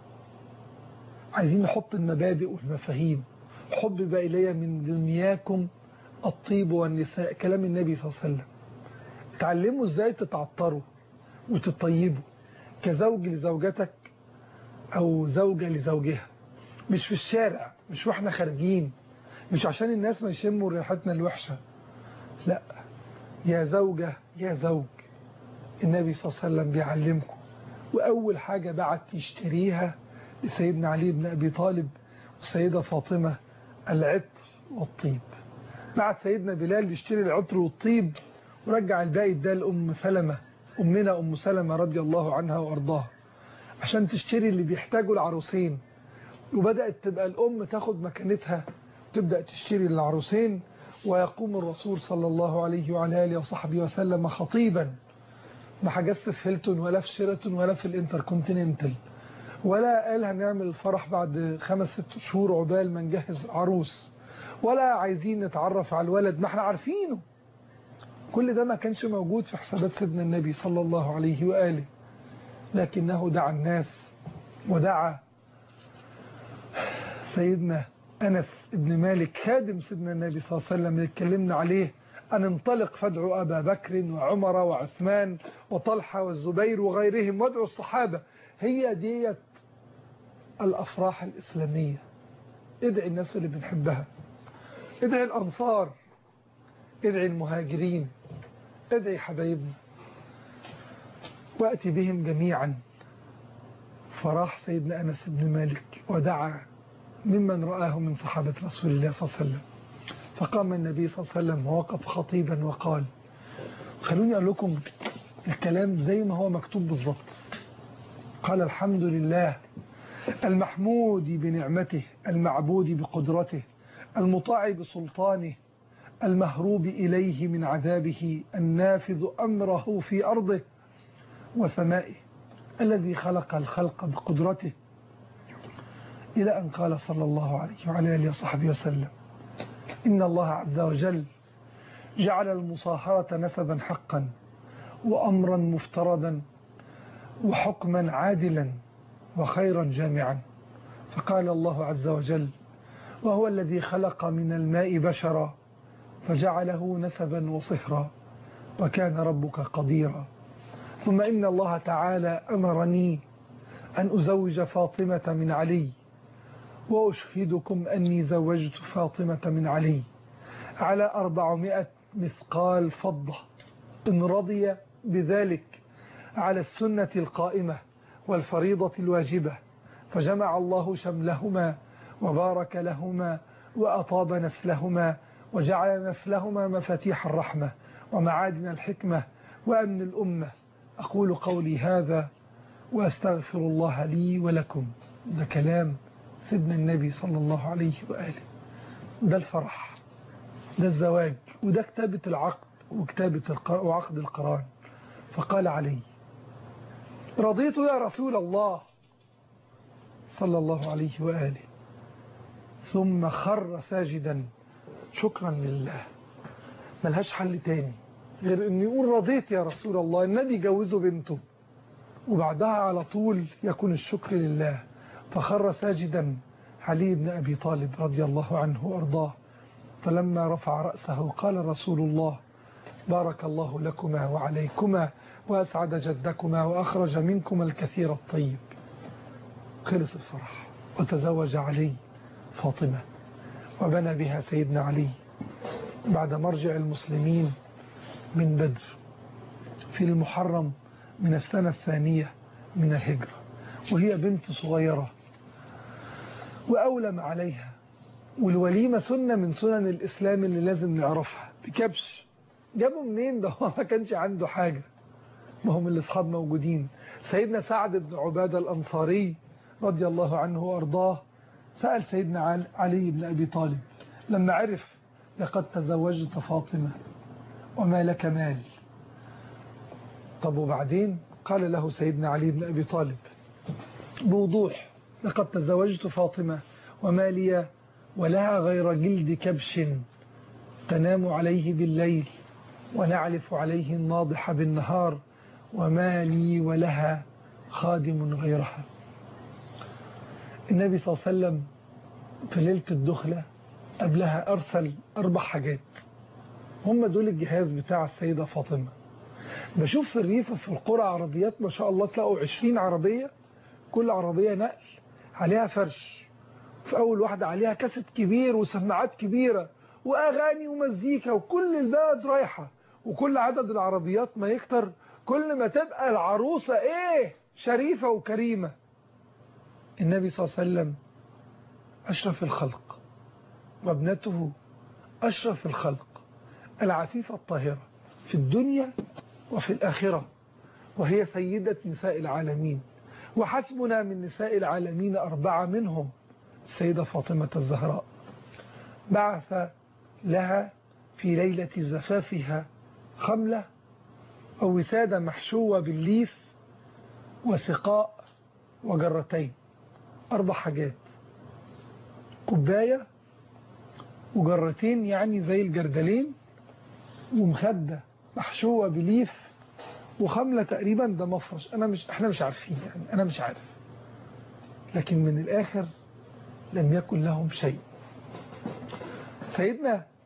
S2: عايزين نحط المبادئ والمفاهيم. حبب إلي من دنياكم الطيب والنساء، كلام النبي صلى الله عليه وسلم. تعلموا ازاي تتعطروا وتطيبوا كزوج لزوجتك أو زوجة لزوجها، مش في الشارع، مش واحنا خارجين، مش عشان الناس ما يشموا ريحتنا الوحشة، لا، يا زوجة يا زوج النبي صلى الله عليه وسلم بيعلمكم. وأول حاجة بعت يشتريها لسيدنا علي بن أبي طالب والسيدة فاطمة العطر والطيب. بعت سيدنا بلال يشتري العطر والطيب ورجع الباقي ده لأم سلمة، أمنا أم سلمة رضي الله عنها وأرضاها، عشان تشتري اللي بيحتاجوا العروسين. وبدأت تبقى الأم تاخد مكانتها، تبدأ تشتري للعروسين. ويقوم الرسول صلى الله عليه وعلى آله وصحبه وسلم خطيبا، ما حجزش في هيلتون ولا في شيراتون ولا في الانتركونتيننتال، ولا قال هنعمل الفرح بعد 5-6 شهور عقبال ما نجهز العروس، ولا عايزين نتعرف على الولد، ما احنا عارفينه. كل ده ما كانش موجود في حسابات سيدنا النبي صلى الله عليه وآله، لكنه دعا الناس ودعا سيدنا أنس بن مالك خادم سيدنا النبي صلى الله عليه وسلم اللي اتكلمنا عليه أن انطلق فادعوا أبا بكر وعمر وعثمان وطلحة والزبير وغيرهم وادعوا الصحابة. هي ديت الأفراح الإسلامية. ادعي الناس اللي بنحبها، ادعي الأنصار، ادعي المهاجرين، ادعي حبايبنا، وأتي بهم جميعا. فراح سيدنا أنس بن مالك ودعا ممن رآه من صحابة رسول الله صلى الله عليه وسلم. فقام النبي صلى الله عليه وسلم ووقف خطيبا وقال، خلوني أقول لكم الكلام زي ما هو مكتوب بالضبط. قال: الحمد لله المحمود بنعمته، المعبود بقدرته، المطاع بسلطانه، المهروب إليه من عذابه، النافذ أمره في أرضه وسمائه، الذي خلق الخلق بقدرته، إلى أن قال صلى الله عليه وعلى آله وصحبه وسلم: إن الله عز وجل جعل المصاهرة نسبا حقا وأمرا مفترضا وحكما عادلا وخيرا جامعا. فقال الله عز وجل: وهو الذي خلق من الماء بشرا فجعله نسبا وصهرا وكان ربك قديرا. ثم إن الله تعالى أمرني أن أزوج فاطمة من علي، وأشهدكم أني زوجت فاطمة من علي على 400 مثقال فضة، إن رضي بذلك على السنة القائمة والفريضة الواجبة. فجمع الله شملهما وبارك لهما وأطاب نسلهما وجعل نسلهما مفاتيح الرحمة ومعادن الحكمة وأمن الأمة. أقول قولي هذا وأستغفر الله لي ولكم. ده كلام سيدنا النبي صلى الله عليه وآله. ده الفرح، ده الزواج، وده كتابة العقد وعقد القران. فقال علي: رضيت يا رسول الله صلى الله عليه وآله، ثم خر ساجدا شكرا لله. ملهاش حل تاني غير أن يقول رضيت يا رسول الله. النبي جوزه بنته، وبعدها على طول يكون الشكر لله. فخر ساجدا علي بن أبي طالب رضي الله عنه وأرضاه. فلما رفع رأسه قال رسول الله: بارك الله لكما وعليكما وأسعد جدكما وأخرج منكما الكثير الطيب. خلص الفرح، وتزوج علي فاطمة وبنى بها سيدنا علي بعد مرجع المسلمين من بدر في المحرم من السنة الثانية من الهجرة، وهي بنت صغيرة وأولم عليها. والوليمة سنة من سنن الإسلام اللي لازم نعرفها. بكبش جابوا منين ده؟ ما كانش عنده حاجة. ما هم الأصحاب موجودين. سيدنا سعد بن عبادة الأنصاري رضي الله عنه وأرضاه سأل سيدنا علي بن أبي طالب لما عرف: لقد تزوجت فاطمة وما لك مال. طب وبعدين؟ قال له سيدنا علي بن أبي طالب بوضوح: لقد تزوجت فاطمة وما لي ولها غير جلد كبش تنام عليه بالليل ونعلف عليه الناضح بالنهار، وما لي ولها خادم غيرها. النبي صلى الله عليه وسلم في ليلة الدخلة قبلها أرسل 4 حاجات، هم دول الجهاز بتاع السيدة فاطمة. بشوف في الريف في القرى عربيات ما شاء الله تلاقوا 20 عربية، كل عربية نقل عليها فرش، في أول واحدة عليها كاسيت كبير وسماعات كبيرة وأغاني ومزيكا، وكل البلد رايحة. وكل عدد العربيات ما يكتر كل ما تبقى العروسة شريفة وكريمة. النبي صلى الله عليه وسلم أشرف الخلق، وابنته أشرف الخلق، العفيفة الطاهرة في الدنيا وفي الآخرة، وهي سيدة نساء العالمين. وحسبنا من نساء العالمين 4 منهم السيدة فاطمة الزهراء. بعث لها في ليلة زفافها خملة أو وسادة محشوة بالليف وسقاء وجرتين، 4 حاجات: كوباية وجرتين يعني زي الجردلين، ومخدة محشوة بليف، وخملة تقريبا ده مفرش. احنا مش عارفين، يعني انا مش عارف، لكن من الاخر لم يكن لهم شيء. سيدنا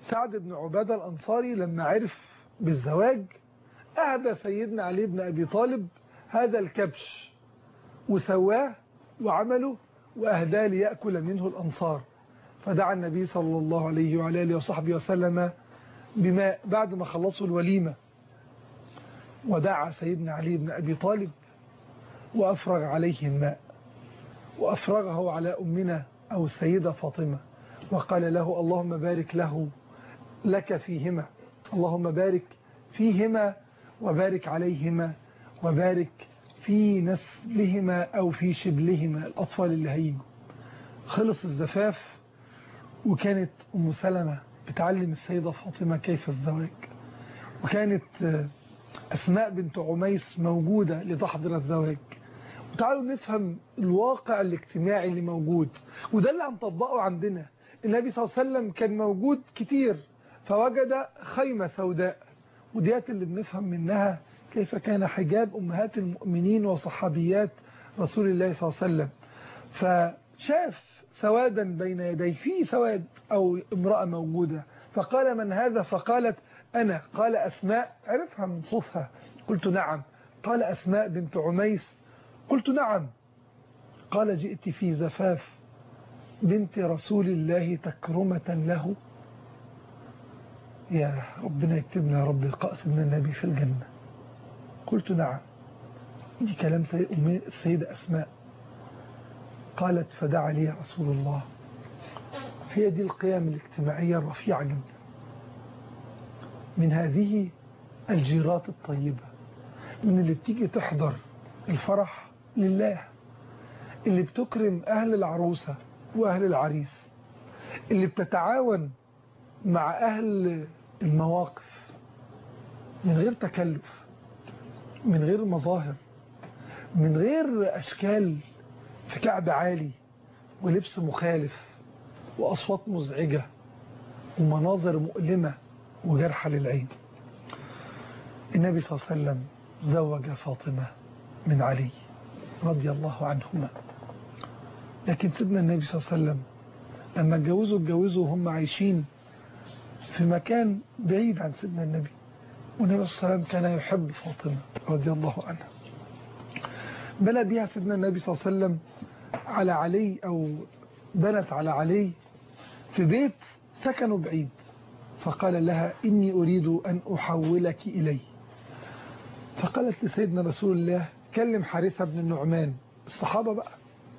S2: سعد بن عبادة الأنصاري لما عرف بالزواج أهدى سيدنا علي بن أبي طالب هذا الكبش وسواه وعمله وأهداه ليأكل منه الأنصار. فدعا النبي صلى الله عليه وعلى آله وصحبه وسلم بماء بعد ما خلصوا الوليمة، ودعا سيدنا علي بن أبي طالب وأفرغ عليه الماء وأفرغه على أمنا أو السيدة فاطمة وقال له اللهم بارك لك فيهما، اللهم بارك فيهما وبارك عليهما وبارك في نسلهما أو في شبلهما، الأطفال اللي هيجوا. خلص الزفاف وكانت أم سلمة بتعلم السيدة فاطمة كيف الزواج، وكانت أسماء بنت عميس موجودة لتحضر الزواج. وتعالوا نفهم الواقع الاجتماعي اللي موجود، وده اللي هنطبقه عندنا. النبي صلى الله عليه وسلم كان موجود كتير فوجد خيمة سوداء، وديات اللي بنفهم منها كيف كان حجاب أمهات المؤمنين وصحابيات رسول الله صلى الله عليه وسلم. فشاف سوادا بين يديه، في سواد أو امرأة موجودة، فقال من هذا؟ فقالت أنا. قال أسماء، عرفها من صوتها، قلت نعم. قال أسماء بنت عميس، قلت نعم. قال جئت في زفاف بنت رسول الله تكرمة له. يا ربنا يكتبنا يا رب لقاء سيدنا النبي في الجنة. قلت نعم. دي كلام السيدة أسماء. قالت فدعا لي رسول الله. هي دي القيم الاجتماعية الرفيعة جدا من هذه الجيرات الطيبة، من اللي بتيجي تحضر الفرح لله، اللي بتكرم أهل العروسة وأهل العريس، اللي بتتعاون مع أهل المواقف من غير تكلف، من غير مظاهر، من غير أشكال في كعب عالي ولبس مخالف وأصوات مزعجة ومناظر مؤلمة وجرحة للعين. النبي صلى الله عليه وسلم زوج فاطمة من علي رضي الله عنهما، لكن سيدنا النبي صلى الله عليه وسلم لما اتجوزوا وهم عايشين في مكان بعيد عن سيدنا النبي، والنبي صلى الله عليه وسلم كان يحب فاطمة رضي الله عنها. بنى بها سيدنا النبي صلى الله عليه وسلم على علي، أو بنت على علي في بيت سكنوا بعيد، فقال لها إني أريد أن أحولك إلي. فقالت لسيدنا رسول الله كلم حارثة بن النعمان. الصحابة بقى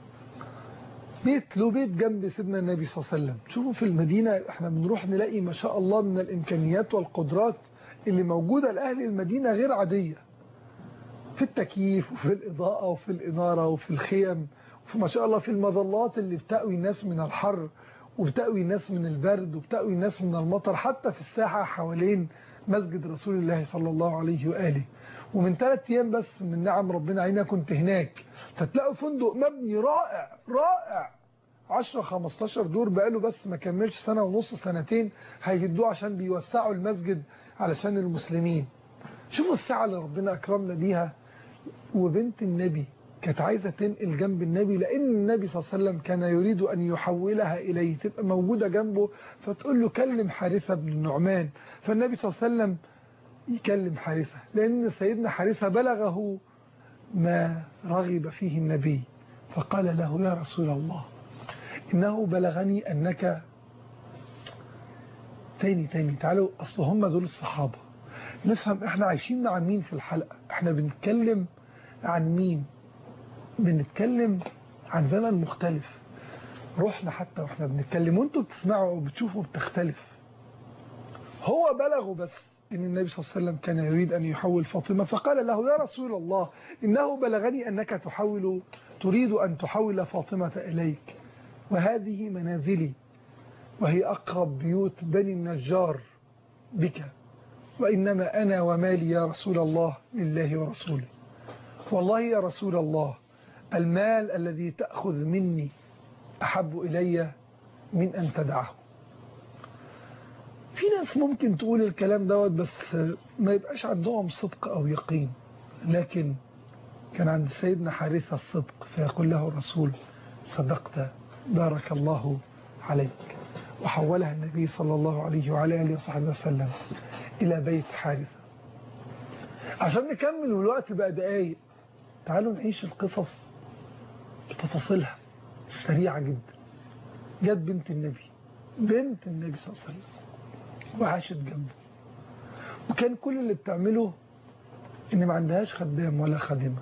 S2: بيت له بيت جنب سيدنا النبي صلى الله عليه وسلم. شوفوا في المدينة احنا بنروح نلاقي ما شاء الله من الإمكانيات والقدرات اللي موجودة لأهل المدينة غير عادية، في التكييف وفي الإضاءة وفي الإنارة وفي الخيم، وفي ما شاء الله في المظلات اللي بتقوي الناس من الحر وبتقوي الناس من البرد وبتقوي الناس من المطر، حتى في الساحة حوالين مسجد رسول الله صلى الله عليه وآله. ومن 3 أيام بس من نعم ربنا علينا كنت هناك، فتلاقوا فندق مبني رائع رائع 10-15 دور، بقاله بس ما كملش سنة ونص سنتين هيجدوه عشان بيوسعوا المسجد علشان المسلمين. شوفوا الساعة اللي ربنا أكرمنا بيها. وبنت النبي كانت عايزة تنقل جنب النبي، لأن النبي صلى الله عليه وسلم كان يريد أن يحولها إليه، تبقى موجودة جنبه، فتقول له كلم حارثة بن النعمان. فالنبي صلى الله عليه وسلم يكلم حارثة، لأن سيدنا حارثة بلغه ما رغب فيه النبي، فقال له يا رسول الله إنه بلغني أنك تاني تعالوا، أصل هم دول الصحابة. نفهم احنا عايشين مع مين في الحلقة، احنا بنتكلم عن مين، بنتكلم عن زمن مختلف. روحنا حتى واحنا بنتكلم وانتوا بتسمعوا وبتشوفوا بتختلف. هو بلغوا بس ان النبي صلى الله عليه وسلم كان يريد ان يحول فاطمة، فقال له يا رسول الله انه بلغني انك تريد ان تحول فاطمة اليك، وهذه منازلي وهي اقرب بيوت بني النجار بك، وإنما أنا ومالي يا رسول الله لله ورسوله. والله يا رسول الله المال الذي تأخذ مني أحب إلي من أن تدعه. في ناس ممكن تقول الكلام دوت بس ما يبقاش عندهم صدق أو يقين، لكن كان عند سيدنا حارثة الصدق، فيقول له الرسول صدقت بارك الله عليك. وحولها النبي صلى الله عليه وعلى آله وصحبه وسلم إلى بيت حارثة. عشان نكمل والوقت بقى دقايق، تعالوا نعيش القصص بتفاصيلها سريعة جدا. جت بنت النبي صلى الله عليه وسلم وعاشت جنبه، وكان كل اللي بتعمله إن ما عندهاش خدام ولا خادمة.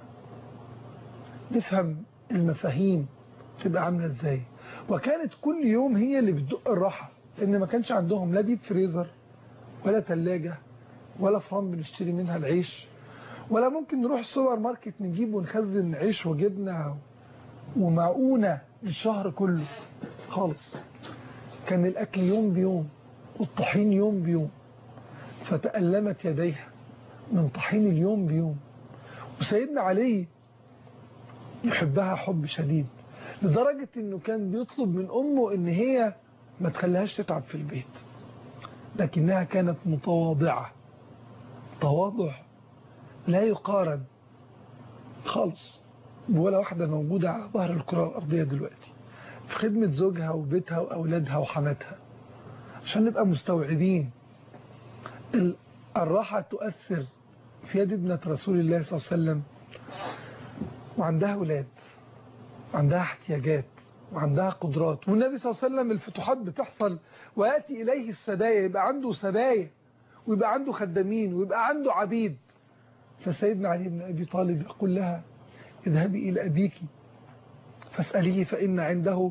S2: نفهم المفاهيم تبقى عاملة ازاي. وكانت كل يوم هي اللي بتدق الراحة، لأن ما كانش عندهم لا ديب فريزر ولا ثلاجة ولا فرن بنشتري منها العيش، ولا ممكن نروح السوبر ماركت نجيب ونخزن عيش وجبنة ومعونة للشهر كله خالص. كان الأكل يوم بيوم والطحين يوم بيوم، فتألمت يديها من طحين اليوم بيوم. وسيدنا علي يحبها حب شديد، لدرجة انه كان بيطلب من امه ان هي ما تخليهاش تتعب في البيت، لكنها كانت متواضعة، تواضع لا يقارن خالص ولا واحدة موجودة على ظهر الكرة الأرضية دلوقتي في خدمة زوجها وبيتها وأولادها وحماتها. عشان نبقى مستوعبين الراحة تؤثر في يد ابنة رسول الله صلى الله عليه وسلم، وعندها أولاد وعندها احتياجات وعندها قدرات. والنبي صلى الله عليه وسلم الفتوحات بتحصل ويأتي إليه السبايا، يبقى عنده سبايا ويبقى عنده خدامين ويبقى عنده عبيد. فسيدنا علي بن أبي طالب يقول لها اذهبي إلى أبيك فاسأليه فإن عنده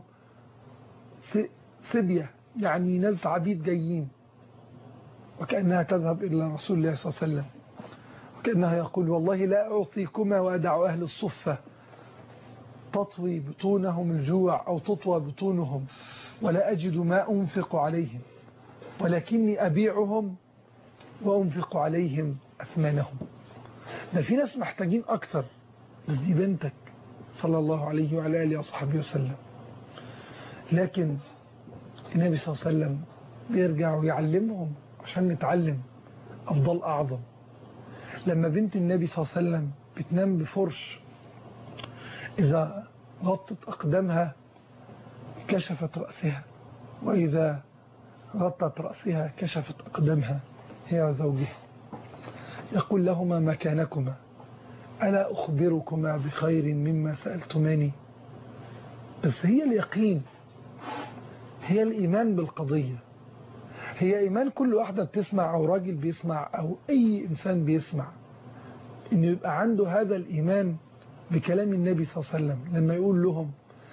S2: سبية، يعني ناس عبيد جايين. وكأنها تذهب إلى رسول الله صلى الله عليه وسلم وكأنها يقول والله لا أعطيكما وأدع أهل الصفة تطوي بطونهم الجوع أو تطوى بطونهم ولا أجد ما أنفق عليهم، ولكني أبيعهم وأنفق عليهم أثمانهم. ده في ناس محتاجين أكتر، بس دي بنتك صلى الله عليه وعلى آله وصحبه وسلم. لكن النبي صلى الله عليه وسلم بيرجع ويعلمهم عشان نتعلم أفضل أعظم. لما بنت النبي صلى الله عليه وسلم بتنام بفرش، إذا غطت أقدامها كشفت رأسها، وإذا غطت رأسها كشفت أقدامها هي وزوجها. يقول لهما مكانكما ألا أخبركما بخير مما سألتماني. بس هي اليقين، هي الإيمان بالقضية، هي إيمان كل واحدة بتسمع أو راجل بيسمع أو أي إنسان بيسمع، إنه يبقى عنده هذا الإيمان بكلام النبي صلى الله عليه وسلم لما يقول لهم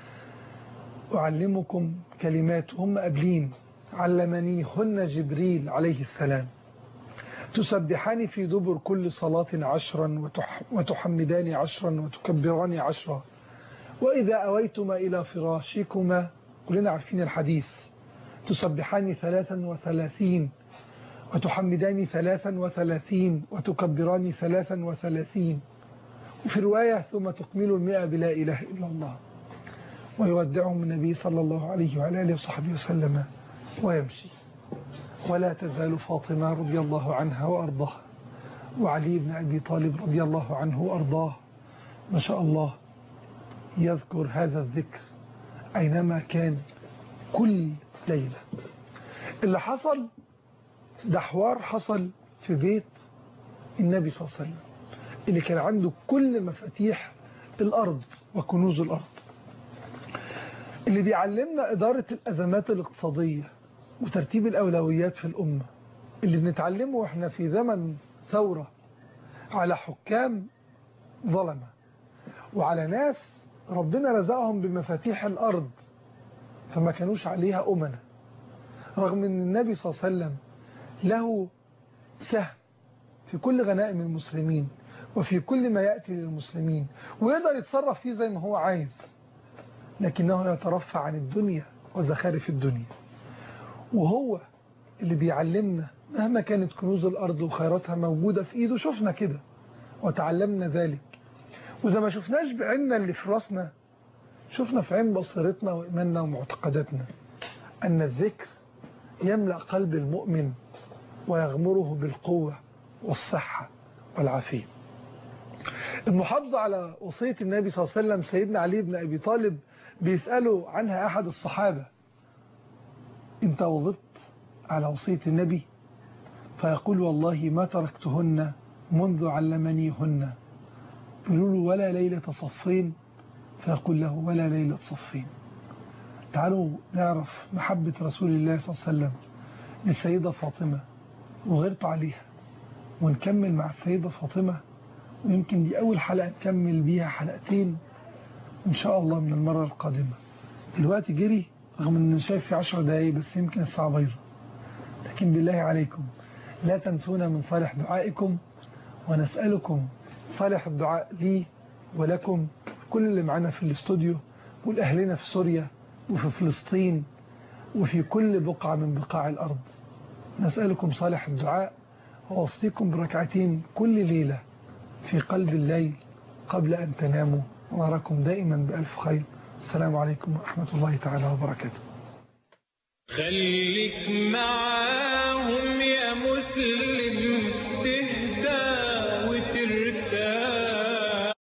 S2: أعلمكم كلمات هم قابلين علمنيهن جبريل عليه السلام تسبحان في دبر كل صلاة 10 وتحمدان 10 وتكبران 10 وإذا أويتما إلى فراشكما، كلنا عارفين الحديث، تسبحان 33 وتحمدان 33 وتكبران 33، وفي رواية ثم تكمل 100 بلا إله إلا الله. ويودعهم النبي صلى الله عليه وعلى آله وصحبه وسلم ويمشي. ولا تزال فاطمة رضي الله عنها وأرضاها وعلي بن أبي طالب رضي الله عنه وأرضاه ما شاء الله يذكر هذا الذكر أينما كان كل ليلة. اللي حصل ده حوار حصل في بيت النبي صلى الله عليه وسلم اللي كان عنده كل مفاتيح الأرض وكنوز الأرض، اللي بيعلمنا إدارة الأزمات الاقتصادية وترتيب الأولويات في الأمة، اللي بنتعلمه وإحنا في زمن ثورة على حكام ظلمة وعلى ناس ربنا رزقهم بمفاتيح الأرض فما كانوش عليها أمنة، رغم أن النبي صلى الله عليه وسلم له سهم في كل غنائم المسلمين وفي كل ما يأتي للمسلمين ويقدر يتصرف فيه زي ما هو عايز، لكنه يترفع عن الدنيا وزخارف الدنيا. وهو اللي بيعلمنا مهما كانت كنوز الأرض وخيراتها موجودة في إيده، شفنا كده وتعلمنا ذلك. وإذا ما شفناش بعيننا اللي في راسنا، شفنا في عين بصيرتنا وإيماننا ومعتقداتنا أن الذكر يملأ قلب المؤمن ويغمره بالقوة والصحة والعافية. المحافظة على وصية النبي صلى الله عليه وسلم، سيدنا علي بن أبي طالب بيسأله عنها أحد الصحابة أنت وظبت على وصية النبي؟ فيقول والله ما تركتهن منذ علمنيهن. يقولوا له ولا ليلة صفين؟ فيقول له ولا ليلة صفين. تعالوا نعرف محبة رسول الله صلى الله عليه وسلم للسيدة فاطمة وغيرت عليها، ونكمل مع السيدة فاطمة، ويمكن دي أول حلقة نكمل بيها حلقتين إن شاء الله من المرة القادمة. دلوقتي جري رغم أنه شايف في 10 دقايق بس يمكن الساعة بيضة، لكن بالله عليكم لا تنسونا من صالح دعائكم، ونسألكم صالح الدعاء لي ولكم كل اللي معنا في الاستوديو والأهلنا في سوريا وفي فلسطين وفي كل بقعة من بقاع الأرض. نسألكم صالح الدعاء ووصيكم بركعتين كل ليلة في قلب الليل قبل أن تناموا، ونراكم دائما بألف خير. السلام عليكم ورحمة الله تعالى وبركاته.
S1: خليك معاهم يا مسلم.